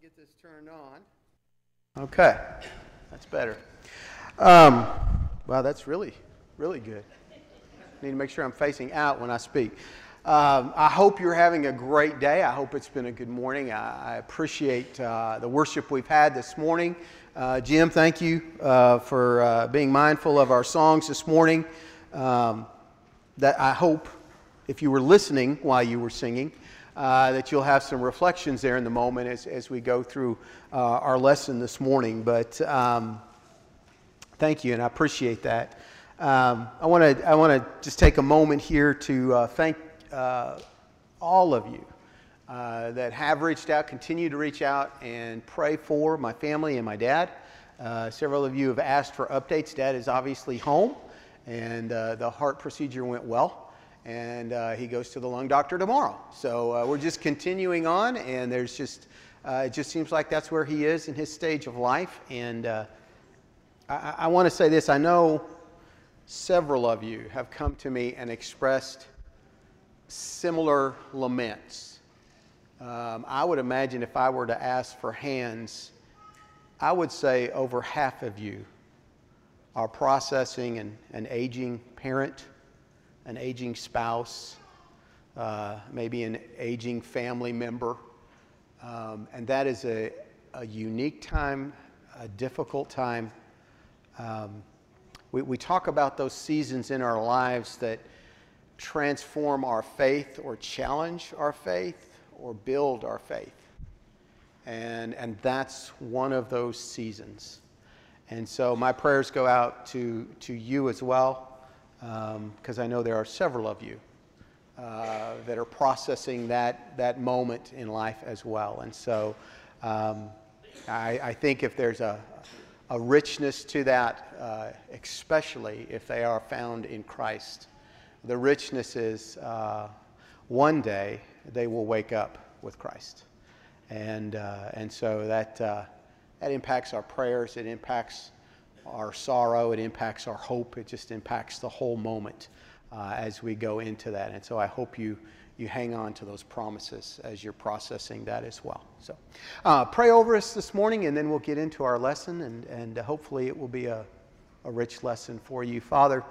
get this turned on. Okay, that's better. Wow, that's really good. Need to make sure I'm facing out when I speak. I hope you're having a great day. I hope it's been a good morning. I appreciate the worship we've had this morning. Jim, thank you for being mindful of our songs this morning. That I hope, if you were listening while you were singing, that you'll have some reflections there in the moment as we go through our lesson this morning. But thank you, and I appreciate that. I want to just take a moment here to thank all of you that have reached out, continue to reach out, and pray for my family and my dad. Several of you have asked for updates. Dad is obviously home, and the heart procedure went well. And he goes to the lung doctor tomorrow. So we're just continuing on, and there's just, it just seems like that's where he is in his stage of life. And I want to say this. I know several of you have come to me and expressed similar laments. I would imagine if I were to ask for hands, I would say over half of you are processing an aging parent, an aging spouse, maybe an aging family member. And that is a unique time, a difficult time. We talk about those seasons in our lives that transform our faith or challenge our faith or build our faith. And that's one of those seasons. And so my prayers go out to you as well. Because I know there are several of you that are processing that moment in life as well. And so I think if there's a richness to that, especially if they are found in Christ, the richness is one day they will wake up with Christ. And so that impacts our prayers, it impacts our sorrow, it impacts our hope, it just impacts the whole moment as we go into that. And so I hope you hang on to those promises as you're processing that as well. So pray over us this morning, and then we'll get into our lesson, and hopefully it will be a rich lesson for you. Father,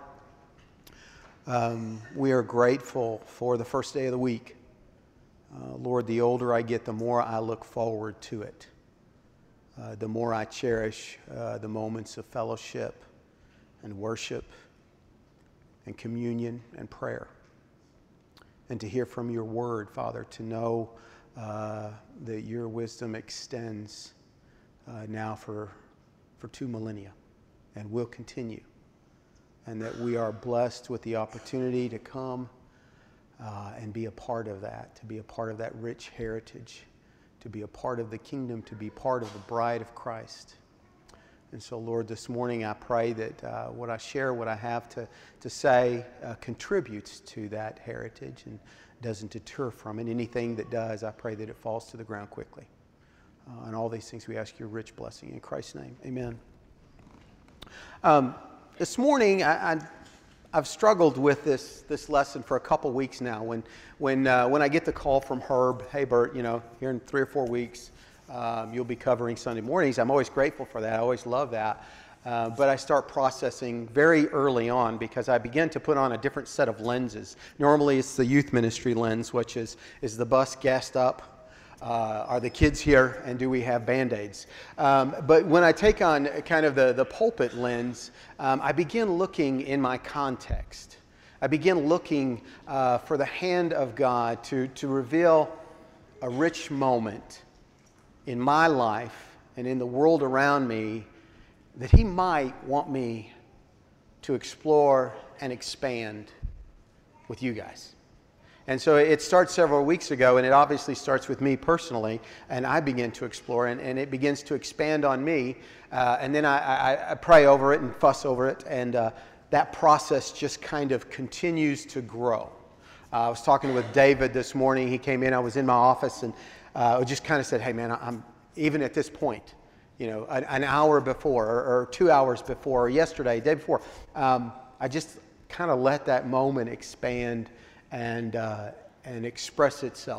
we are grateful for the first day of the week. Lord, the older I get, the more I look forward to it. The more I cherish the moments of fellowship and worship and communion and prayer. And to hear from your word, Father, to know that your wisdom extends now for 2 millennia and will continue. And that we are blessed with the opportunity to come and be a part of that, to be a part of that rich heritage, to be a part of the kingdom, to be part of the bride of Christ. And so, Lord, this morning I pray that what I share, what I have to say contributes to that heritage and doesn't deter from it. Anything that does, I pray that it falls to the ground quickly. And all these things we ask your rich blessing. In Christ's name, amen. This morning, I've struggled with this lesson for a couple weeks now. When I get the call from Herb, hey Bert, here in 3 or 4 weeks, you'll be covering Sunday mornings. I'm always grateful for that. I always love that. But I start processing very early on because I begin to put on a different set of lenses. Normally it's the youth ministry lens, which is the bus gassed up? Are the kids here, and do we have Band-Aids? But when I take on kind of the pulpit lens, I begin looking in my context. I begin looking for the hand of God to reveal a rich moment in my life and in the world around me that He might want me to explore and expand with you guys. And so it starts several weeks ago, and it obviously starts with me personally, and I begin to explore, and it begins to expand on me, and then I pray over it and fuss over it, and that process just kind of continues to grow. I was talking with David this morning. He came in, I was in my office, and I just kind of said, hey man, I'm even at this point, an hour before, or 2 hours before, or yesterday, day before, I just kind of let that moment expand and express itself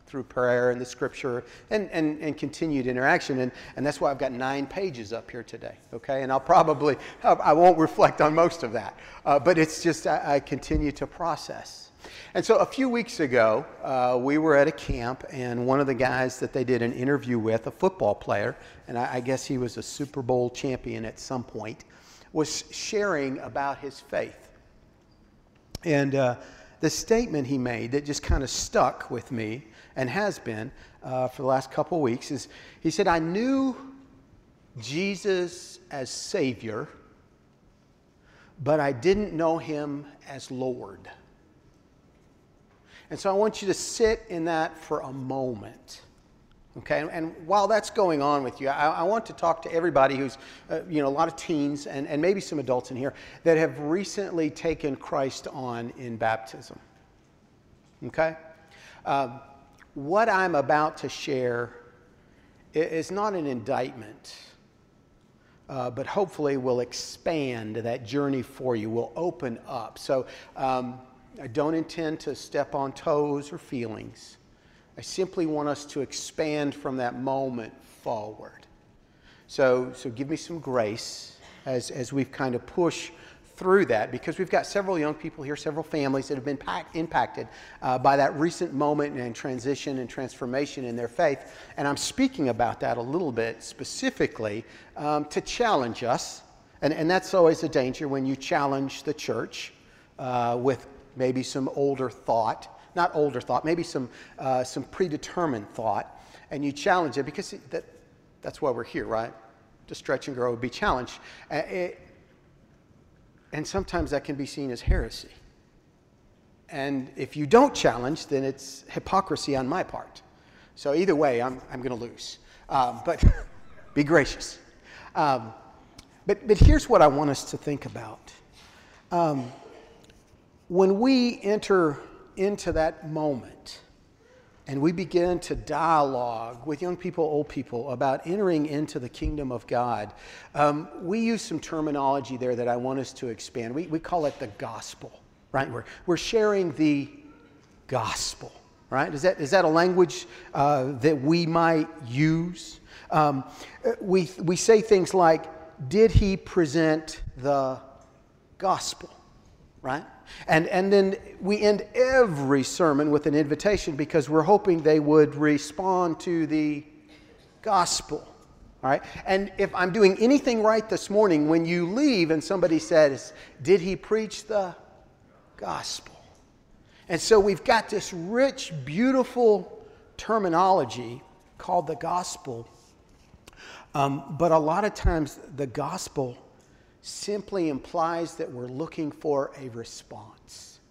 through prayer and the scripture and continued interaction. And that's why I've got 9 pages up here today, okay? And I won't reflect on most of that. But it's just I continue to process. And so a few weeks ago, we were at a camp, and one of the guys that they did an interview with, a football player, and I guess he was a Super Bowl champion at some point, was sharing about his faith. And the statement he made that just kind of stuck with me and has been for the last couple of weeks is, he said, I knew Jesus as Savior, but I didn't know him as Lord. And so I want you to sit in that for a moment. Okay, and while that's going on with you, I want to talk to everybody who's, a lot of teens and maybe some adults in here that have recently taken Christ on in baptism. Okay? What I'm about to share is not an indictment, but hopefully will expand that journey for you, will open up. So I don't intend to step on toes or feelings. I simply want us to expand from that moment forward. So give me some grace as we've kind of pushed through that, because we've got several young people here, several families that have been impacted by that recent moment and transition and transformation in their faith. And I'm speaking about that a little bit specifically to challenge us. And that's always a danger when you challenge the church with maybe some maybe some predetermined thought, and you challenge it, because that's why we're here, right? To stretch and grow, be challenged. And sometimes that can be seen as heresy. And if you don't challenge, then it's hypocrisy on my part. So either way, I'm going to lose. But be gracious. But here's what I want us to think about. When we enter into that moment and we begin to dialogue with young people, old people, about entering into the kingdom of God, we use some terminology there that I want us to expand. We call it the gospel, right? We're sharing the gospel, right? Is that a language that we might use? We say things like, did he present the gospel, right? And then we end every sermon with an invitation, because we're hoping they would respond to the gospel. All right? And if I'm doing anything right this morning, when you leave and somebody says, did he preach the gospel? And so we've got this rich, beautiful terminology called the gospel. But a lot of times the gospel simply implies that we're looking for a response.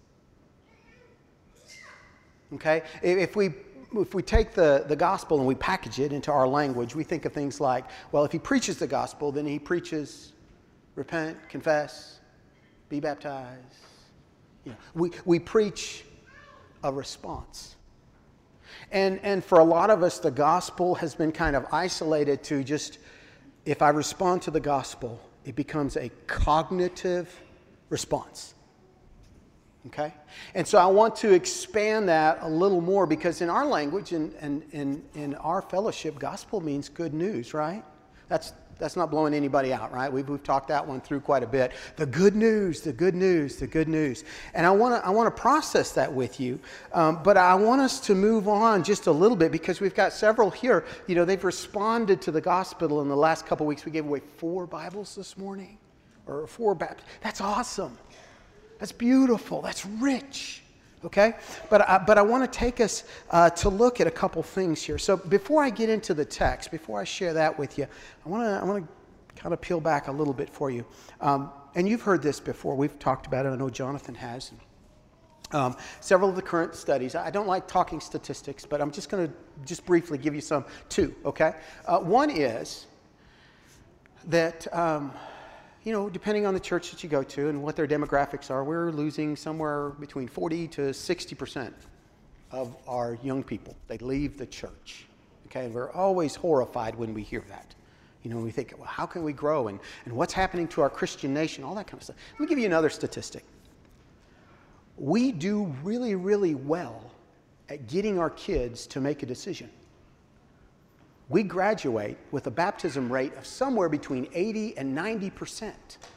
Okay? If we take the gospel and we package it into our language, we think of things like, well, if he preaches the gospel, then he preaches repent, confess, be baptized. We preach a response. And for a lot of us, the gospel has been kind of isolated to just, if I respond to the gospel, it becomes a cognitive response. Okay? And so I want to expand that a little more, because in our language and in our fellowship, gospel means good news, right? That's not blowing anybody out, right? We've talked that one through quite a bit. The good news, the good news, the good news. And I want to process that with you, but I want us to move on just a little bit, because we've got several here. They've responded to the gospel in the last couple of weeks. We gave away 4 Bibles this morning, or 4 baptisms. That's awesome. That's beautiful. That's rich. Okay? But I want to take us to look at a couple things here. So before I get into the text, before I share that with you, I want to kind of peel back a little bit for you. And you've heard this before. We've talked about it. I know Jonathan has. Several of the current studies. I don't like talking statistics, but I'm just going to just briefly give you two, okay? One is that depending on the church that you go to and what their demographics are, we're losing somewhere between 40 to 60% of our young people. They leave the church. Okay, and we're always horrified when we hear that. We think, well, how can we grow? And what's happening to our Christian nation? All that kind of stuff. Let me give you another statistic. We do really, really well at getting our kids to make a decision. We graduate with a baptism rate of somewhere between 80 and 90%.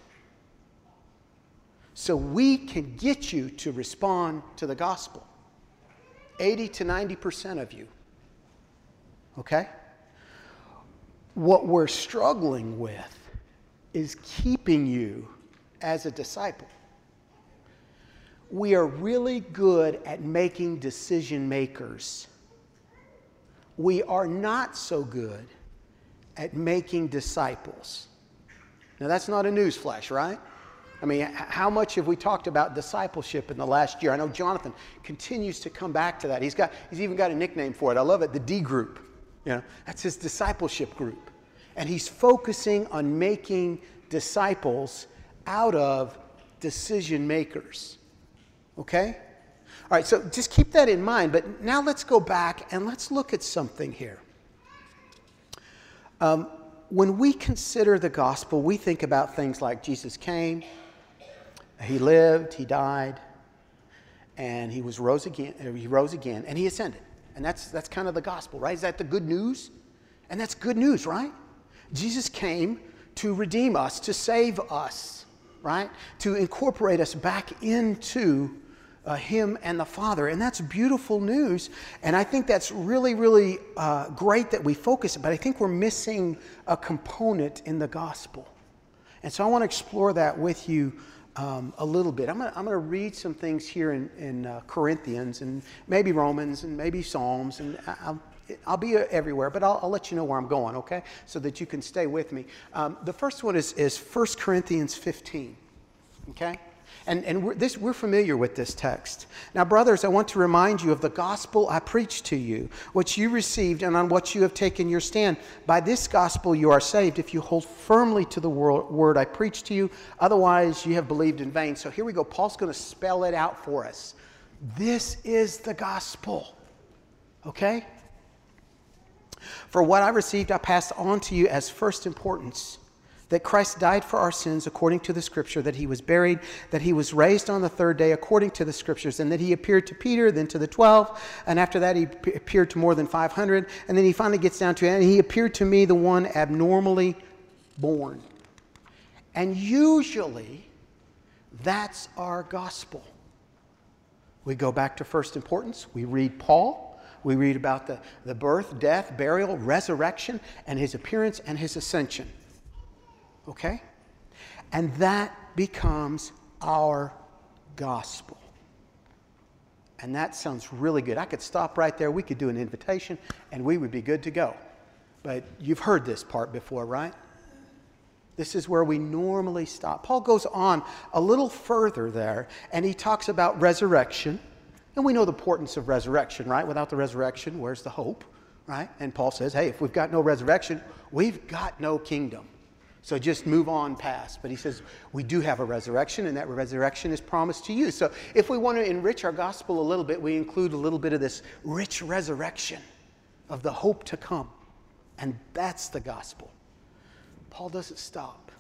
So we can get you to respond to the gospel. 80 to 90% of you. Okay? What we're struggling with is keeping you as a disciple. We are really good at making decision makers. We are not so good at making disciples. Now, that's not a newsflash, right? I mean, how much have we talked about discipleship in the last year? I know Jonathan continues to come back to that. He's even got a nickname for it. I love it, the D group. You know, that's his discipleship group. And he's focusing on making disciples out of decision makers. Okay? All right, so just keep that in mind. But now let's go back and let's look at something here. When we consider the gospel, we think about things like Jesus came, he lived, he died, and he rose again, and he ascended. And that's kind of the gospel, right? Is that the good news? And that's good news, right? Jesus came to redeem us, to save us, right? To incorporate us back into him and the Father. And that's beautiful news. And I think that's really, really great that we focus it. But I think we're missing a component in the gospel. And so I want to explore that with you a little bit. I'm going to read some things here in Corinthians and maybe Romans and maybe Psalms. And I'll be everywhere, but I'll let you know where I'm going, okay? So that you can stay with me. The first one is 1 Corinthians 15, okay? And we're familiar with this text. Now, brothers, I want to remind you of the gospel I preached to you, which you received and on what you have taken your stand. By this gospel you are saved if you hold firmly to the word I preached to you. Otherwise, you have believed in vain. So here we go. Paul's going to spell it out for us. This is the gospel. Okay? For what I received, I passed on to you as first importance, that Christ died for our sins according to the Scripture, that he was buried, that he was raised on the third day according to the Scriptures, and that he appeared to Peter, then to the 12, and after that he appeared to more than 500, and then he finally gets down to, and he appeared to me, the one abnormally born. And usually, that's our gospel. We go back to first importance, we read Paul, we read about the birth, death, burial, resurrection, and his appearance and his ascension. Okay? And that becomes our gospel. And that sounds really good. I could stop right there. We could do an invitation and we would be good to go. But you've heard this part before, right? This is where we normally stop. Paul goes on a little further there and he talks about resurrection. And we know the importance of resurrection, right? Without the resurrection, where's the hope, right? And Paul says, hey, if we've got no resurrection, we've got no kingdom. So just move on past. But he says, we do have a resurrection, and that resurrection is promised to you. So if we want to enrich our gospel a little bit, we include a little bit of this rich resurrection of the hope to come. And that's the gospel. Paul doesn't stop.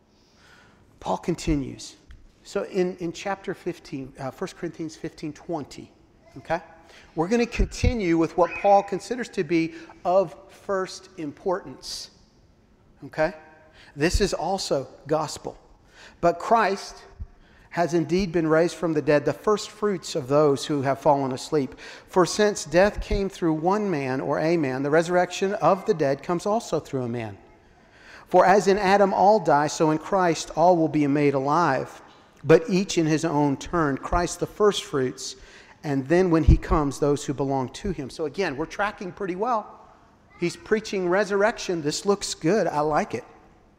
Paul continues. So in chapter 15, 1 Corinthians 15:20, okay? We're going to continue with what Paul considers to be of first importance, okay? This is also gospel. But Christ has indeed been raised from the dead, the first fruits of those who have fallen asleep. For since death came through one man, or a man, the resurrection of the dead comes also through a man. For as in Adam all die, so in Christ all will be made alive, but each in his own turn. Christ the first fruits, and then when he comes, those who belong to him. So again, we're tracking pretty well. He's preaching resurrection. This looks good. I like it.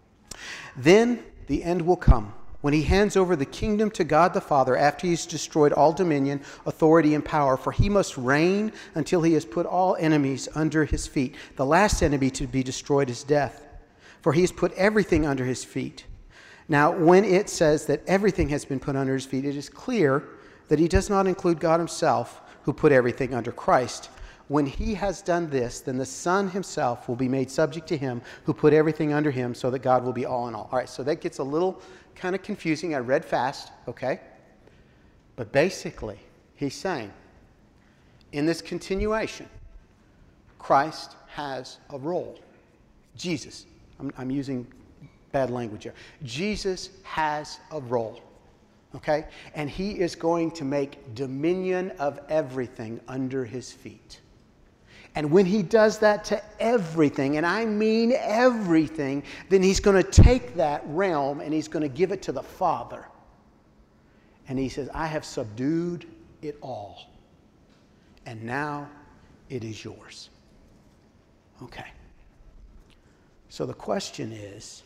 Then the end will come, when he hands over the kingdom to God the Father after he's destroyed all dominion, authority, and power. For he must reign until he has put all enemies under his feet. The last enemy to be destroyed is death, for he has put everything under his feet. Now, when it says that everything has been put under his feet, it is clear that he does not include God himself, who put everything under Christ. When he has done this, then the Son himself will be made subject to him who put everything under him, so that God will be all in all. All right, so that gets a little kind of confusing. I read fast, okay? But basically, he's saying, In this continuation, Christ has a role. Jesus, I'm using bad language here. Jesus has a role, okay? And he is going to make dominion of everything under his feet. And when he does that to everything, and I mean everything, then he's going to take that realm and he's going to give it to the Father. And he says, I have subdued it all. And now it is yours. Okay. So the question is,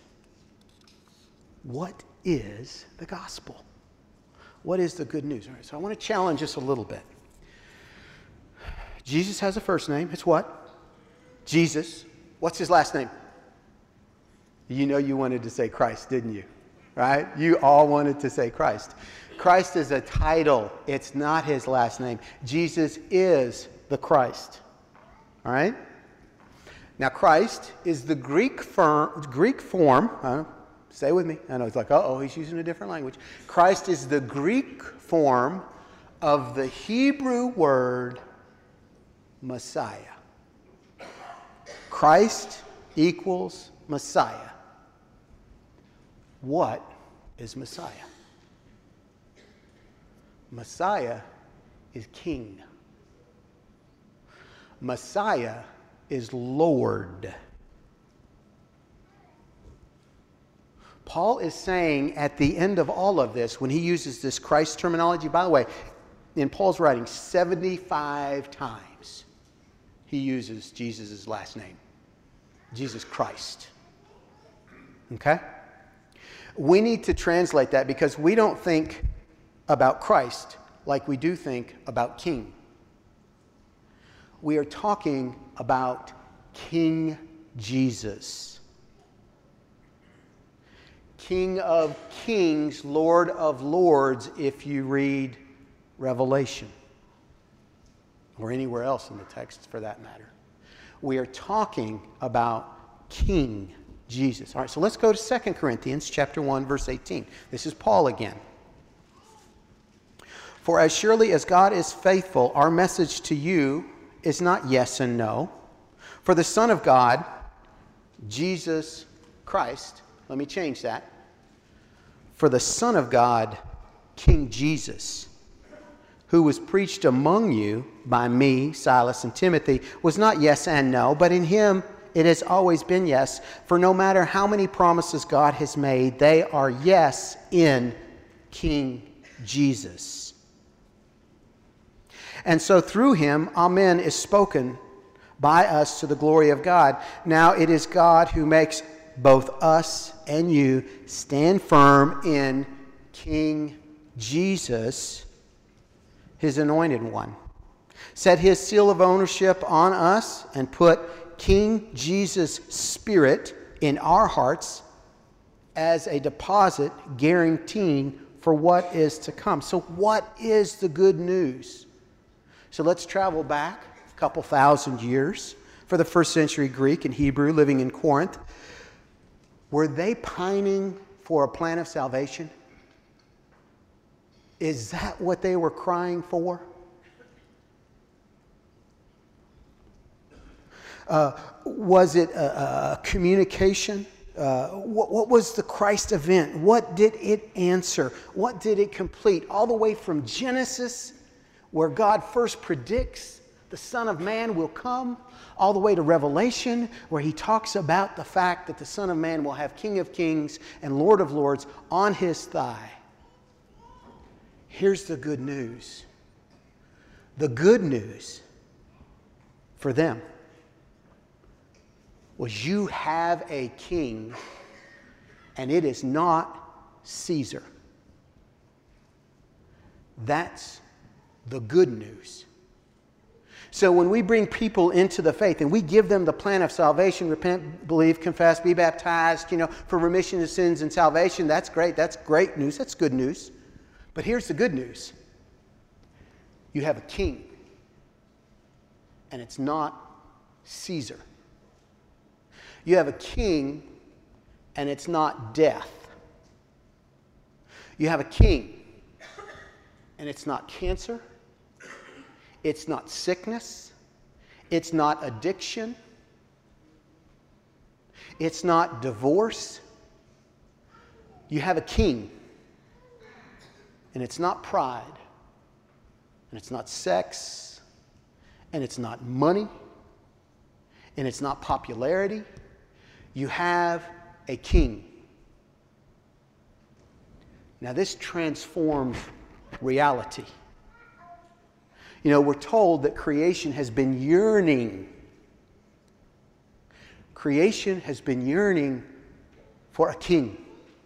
what is the gospel? What is the good news? All right, so I want to challenge us a little bit. Jesus has a first name. It's what? Jesus. What's his last name? You know you wanted to say Christ, didn't you? Right? You all wanted to say Christ. Christ is a title. It's not his last name. Jesus is the Christ. All right? Now, Christ is the Greek form. Stay with me. I know it's like, uh-oh, he's using a different language. Christ is the Greek form of the Hebrew word Messiah. Christ equals Messiah. What is Messiah? Messiah is king. Messiah is Lord. Paul is saying at the end of all of this, when he uses this Christ terminology, by the way, in Paul's writing, 75 times he uses Jesus' last name, Jesus Christ. Okay? We need to translate that because we don't think about Christ like we do think about king. We are talking about King Jesus. King of kings, Lord of lords, if you read Revelation, or anywhere else in the text for that matter. We are talking about King Jesus. All right, so let's go to 2 Corinthians chapter 1, verse 18. This is Paul again. For as surely as God is faithful, our message to you is not yes and no. For the Son of God, Jesus Christ, let me change that. For the Son of God, King Jesus, who was preached among you by me, Silas, and Timothy, was not yes and no, but in him it has always been yes. For no matter how many promises God has made, they are yes in King Jesus. And so through him, amen is spoken by us to the glory of God. Now it is God who makes both us and you stand firm in King Jesus, his anointed one. Set his seal of ownership on us and put King Jesus' Spirit in our hearts as a deposit guaranteeing for what is to come. So what is the good news? So let's travel back a couple thousand years for the first century Greek and Hebrew living in Corinth. Were they pining for a plan of salvation? Is that what they were crying for? Was it a communication? What was the Christ event? What did it answer? What did it complete? All the way from Genesis, where God first predicts the Son of Man will come, all the way to Revelation, where he talks about the fact that the Son of Man will have King of Kings and Lord of Lords on his thigh. Here's the good news. The good news for them was you have a king, and it is not Caesar. That's the good news. So when we bring people into the faith and we give them the plan of salvation, repent, believe, confess, be baptized, for remission of sins and salvation, that's great. That's great news. That's good news. But here's the good news. You have a king, and it's not Caesar. You have a king, and it's not death. You have a king, and it's not cancer. It's not sickness. It's not addiction. It's not divorce. You have a king. And it's not pride. And it's not sex. And it's not money. And it's not popularity. You have a king. Now this transforms reality. You know, we're told that creation has been yearning. Creation has been yearning for a king.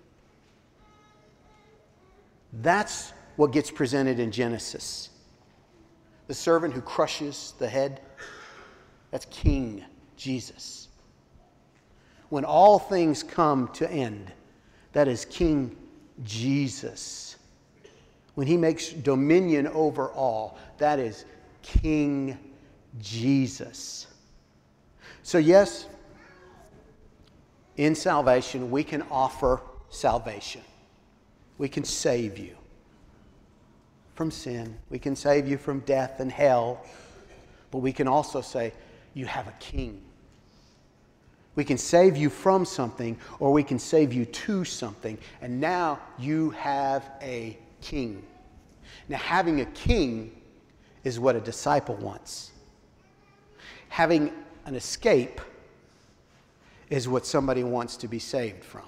That's what gets presented in Genesis. The servant who crushes the head, that's King Jesus. When all things come to end, that is King Jesus. When he makes dominion over all, that is King Jesus. So yes, in salvation, we can offer salvation. We can save you from sin. We can save you from death and hell. But we can also say, you have a king. We can save you from something, or we can save you to something. And now you have a king. Now, having a king is what a disciple wants. Having an escape is what somebody wants to be saved from.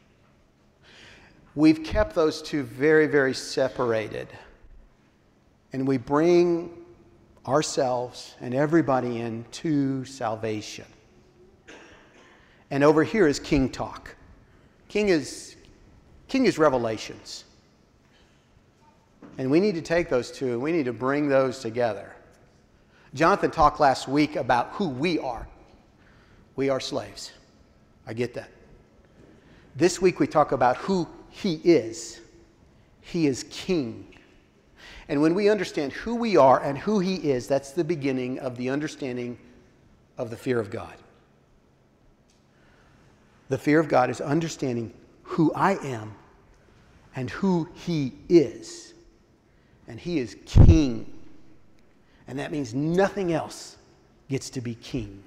We've kept those two very, very separated. And we bring ourselves and everybody into salvation. And over here is king talk. King is revelations. And we need to take those two and we need to bring those together. Jonathan talked last week about who we are. We are slaves. I get that. This week we talk about who he is. He is king. And when we understand who we are and who he is, that's the beginning of the understanding of the fear of God. The fear of God is understanding who I am and who he is. And he is king. And that means nothing else gets to be king.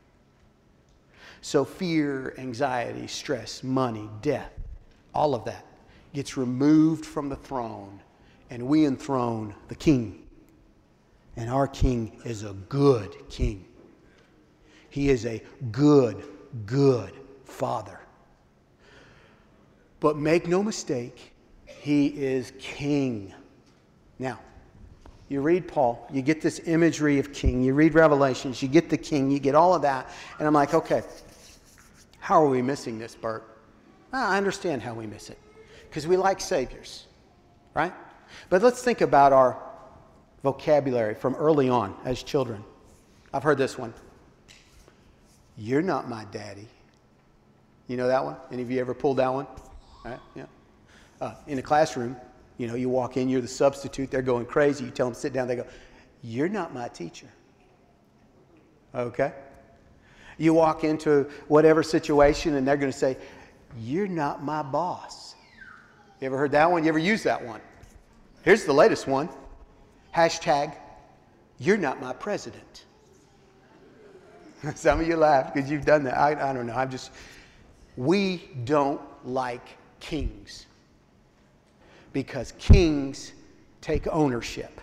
So fear, anxiety, stress, money, death, all of that gets removed from the throne, and we enthrone the king. And our king is a good king. He is a good father. But make no mistake, he is king. Now, you read Paul, you get this imagery of king, you read Revelations, you get the king, you get all of that, and I'm like, okay, how are we missing this, Bert? Well, I understand how we miss it, because we like saviors, right? But let's think about our vocabulary from early on as children. I've heard this one. You're not my daddy. You know that one? Any of you ever pulled that one? All right, yeah. In a classroom, you know, you walk in, you're the substitute, they're going crazy. You tell them to sit down, they go, you're not my teacher. Okay? You walk into whatever situation and they're going to say, you're not my boss. You ever heard that one? You ever used that one? Here's the latest one. Hashtag, you're not my president. Some of you laugh because you've done that. I don't know. We don't like kings. Because kings take ownership.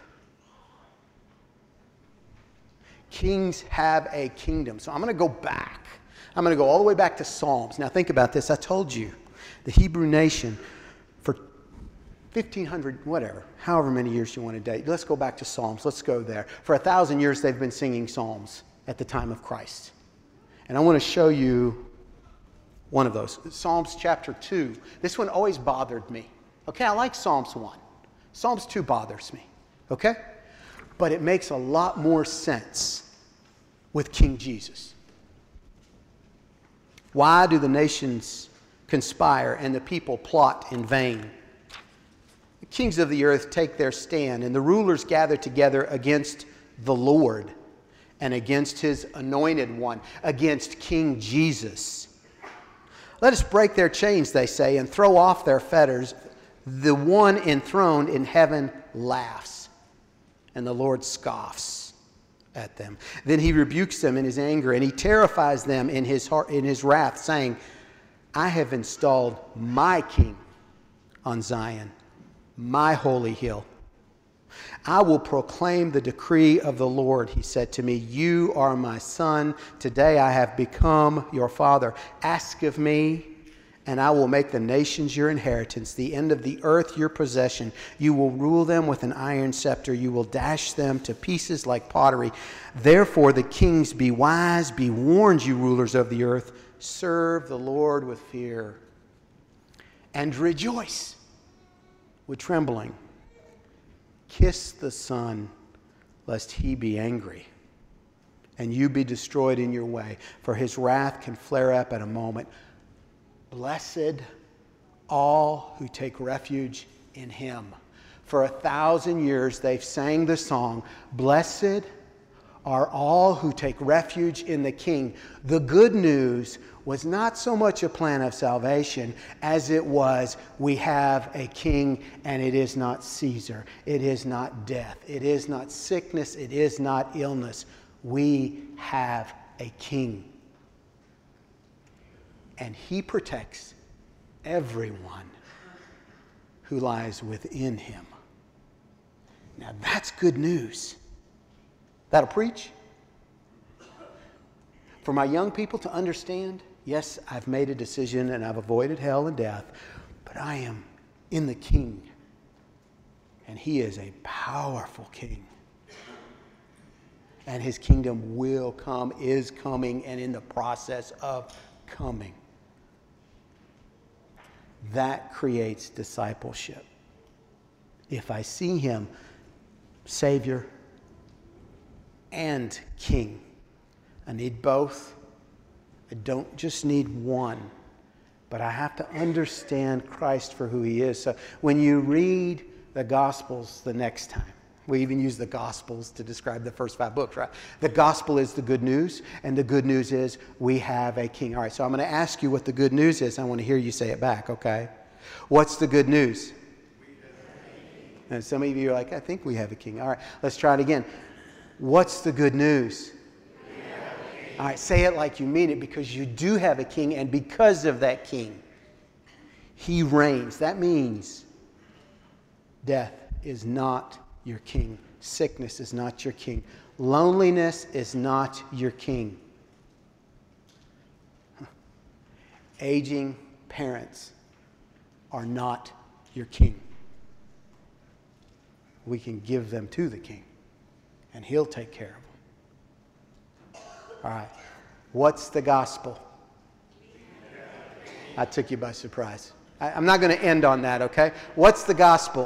Kings have a kingdom. So I'm going to go back. I'm going to go all the way back to Psalms. Now think about this. I told you, the Hebrew nation, for 1,500, whatever, however many years you want to date. Let's go back to Psalms. Let's go there. For 1,000 years, they've been singing Psalms at the time of Christ. And I want to show you one of those. Psalms chapter 2. This one always bothered me. Okay, I like Psalms 1. Psalms 2 bothers me. Okay? But it makes a lot more sense with King Jesus. Why do the nations conspire and the people plot in vain? The kings of the earth take their stand, and the rulers gather together against the Lord and against his anointed one, against King Jesus. Let us break their chains, they say, and throw off their fetters. The one enthroned in heaven laughs. And the Lord scoffs at them. Then he rebukes them in his anger, and he terrifies them in his heart, in his wrath, saying, I have installed my king on Zion, my holy hill. I will proclaim the decree of the Lord. He said to me, you are my son. Today I have become your father. Ask of me, and I will make the nations your inheritance, the end of the earth your possession. You will rule them with an iron scepter. You will dash them to pieces like pottery. Therefore the kings, be wise, be warned, you rulers of the earth. Serve the Lord with fear and rejoice with trembling. Kiss the Son, lest he be angry and you be destroyed in your way, for his wrath can flare up at a moment. Blessed all who take refuge in him. For 1,000 years they've sang the song, blessed are all who take refuge in the King. The good news was not so much a plan of salvation as it was, we have a king, and it is not Caesar. It is not death. It is not sickness. It is not illness. We have a king. And he protects everyone who lies within him. Now that's good news. That'll preach. For my young people to understand, yes, I've made a decision and I've avoided hell and death, but I am in the King. And he is a powerful king. And his kingdom will come, is coming, and in the process of coming. That creates discipleship. If I see him Savior and King, I need both. I don't just need one, but I have to understand Christ for who he is. So when you read the Gospels the next time, we even use the Gospels to describe the first 5 books, right? The Gospel is the good news, and the good news is we have a king. All right, so I'm going to ask you what the good news is. I want to hear you say it back, okay? What's the good news? And some of you are like, I think we have a king. All right, let's try it again. What's the good news? All right, say it like you mean it, because you do have a king, and because of that king, he reigns. That means death is not your king. Sickness is not your king. Loneliness is not your king. Aging parents are not your king. We can give them to the king, and he'll take care of them. All right. What's the gospel? I took you by surprise. I'm not going to end on that, okay? What's the gospel?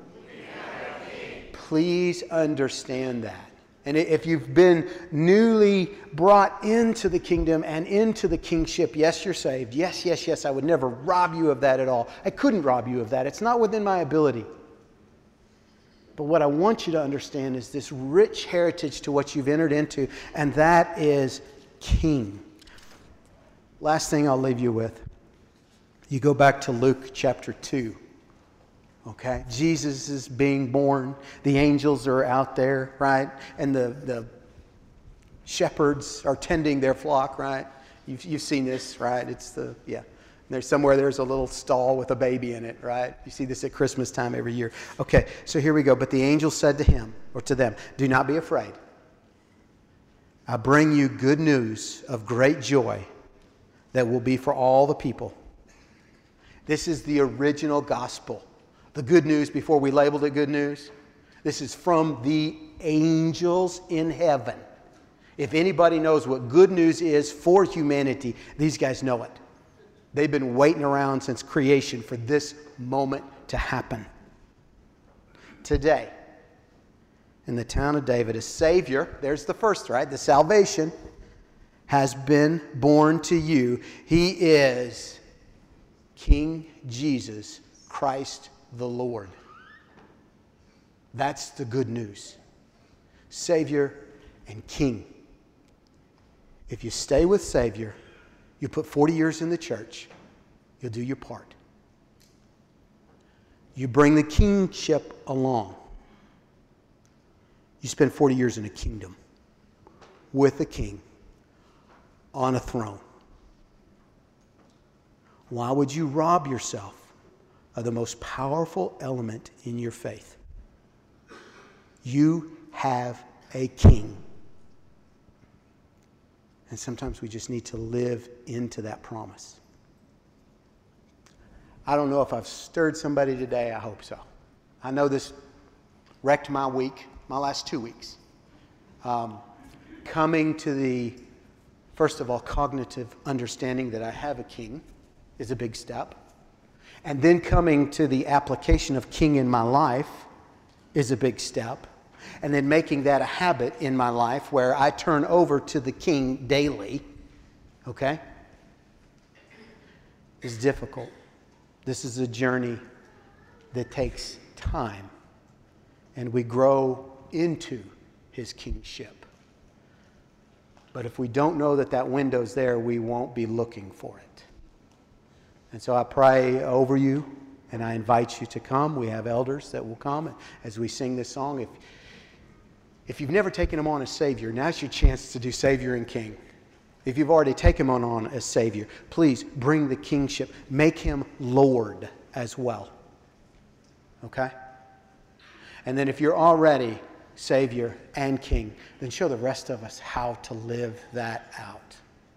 Please understand that. And if you've been newly brought into the kingdom and into the kingship, yes, you're saved. Yes, yes, yes. I would never rob you of that at all. I couldn't rob you of that. It's not within my ability. But what I want you to understand is this rich heritage to what you've entered into, and that is king. Last thing I'll leave you with. You go back to Luke chapter 2. Okay? Jesus is being born. The angels are out there, right? And the shepherds are tending their flock, right? You've seen this, right? It's there's a little stall with a baby in it, right? You see this at Christmas time every year. Okay, so here we go. But the angel said to him, or to them, do not be afraid. I bring you good news of great joy that will be for all the people. This is the original gospel. The good news before we labeled it good news. This is from the angels in heaven. If anybody knows what good news is for humanity, these guys know it. They've been waiting around since creation for this moment to happen. Today, in the town of David, a Savior, there's the first, right? The salvation has been born to you. He is King Jesus, Christ the Lord. That's the good news. Savior and King. If you stay with Savior, you put 40 years in the church, you'll do your part. You bring the kingship along. You spend 40 years in a kingdom with a king on a throne. Why would you rob yourself of the most powerful element in your faith? You have a king. And sometimes we just need to live into that promise. I don't know if I've stirred somebody today. I hope so. I know this wrecked my week, my last 2 weeks. Coming to the, first of all, cognitive understanding that I have a king is a big step. And then coming to the application of king in my life is a big step. And then making that a habit in my life where I turn over to the king daily, okay, is difficult. This is a journey that takes time. And we grow into his kingship. But if we don't know that that window's there, we won't be looking for it. And so I pray over you, and I invite you to come. We have elders that will come as we sing this song. If you've never taken him on as Savior, now's your chance to do Savior and King. If you've already taken him on as Savior, please bring the kingship. Make him Lord as well. Okay? And then if you're already Savior and King, then show the rest of us how to live that out.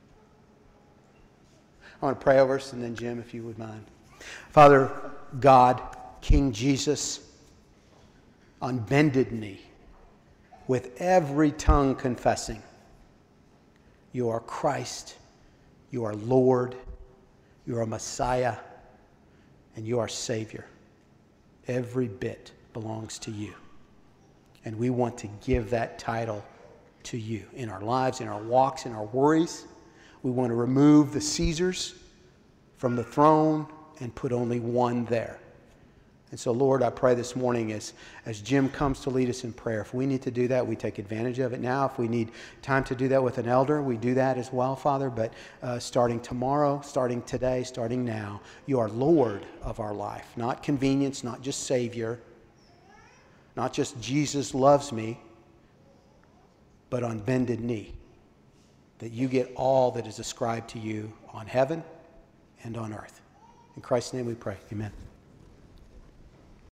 I want to pray over us, and then Jim, if you would mind. Father God, King Jesus, on bended knee, with every tongue confessing, you are Christ, you are Lord, you are Messiah, and you are Savior. Every bit belongs to you. And we want to give that title to you in our lives, in our walks, in our worries. We want to remove the Caesars from the throne and put only one there. And so, Lord, I pray this morning as Jim comes to lead us in prayer, if we need to do that, we take advantage of it now. If we need time to do that with an elder, we do that as well, Father. But starting tomorrow, starting today, starting now, you are Lord of our life. Not convenience, not just Savior, not just Jesus loves me, but on bended knee, that you get all that is ascribed to you on heaven and on earth. In Christ's name we pray. Amen.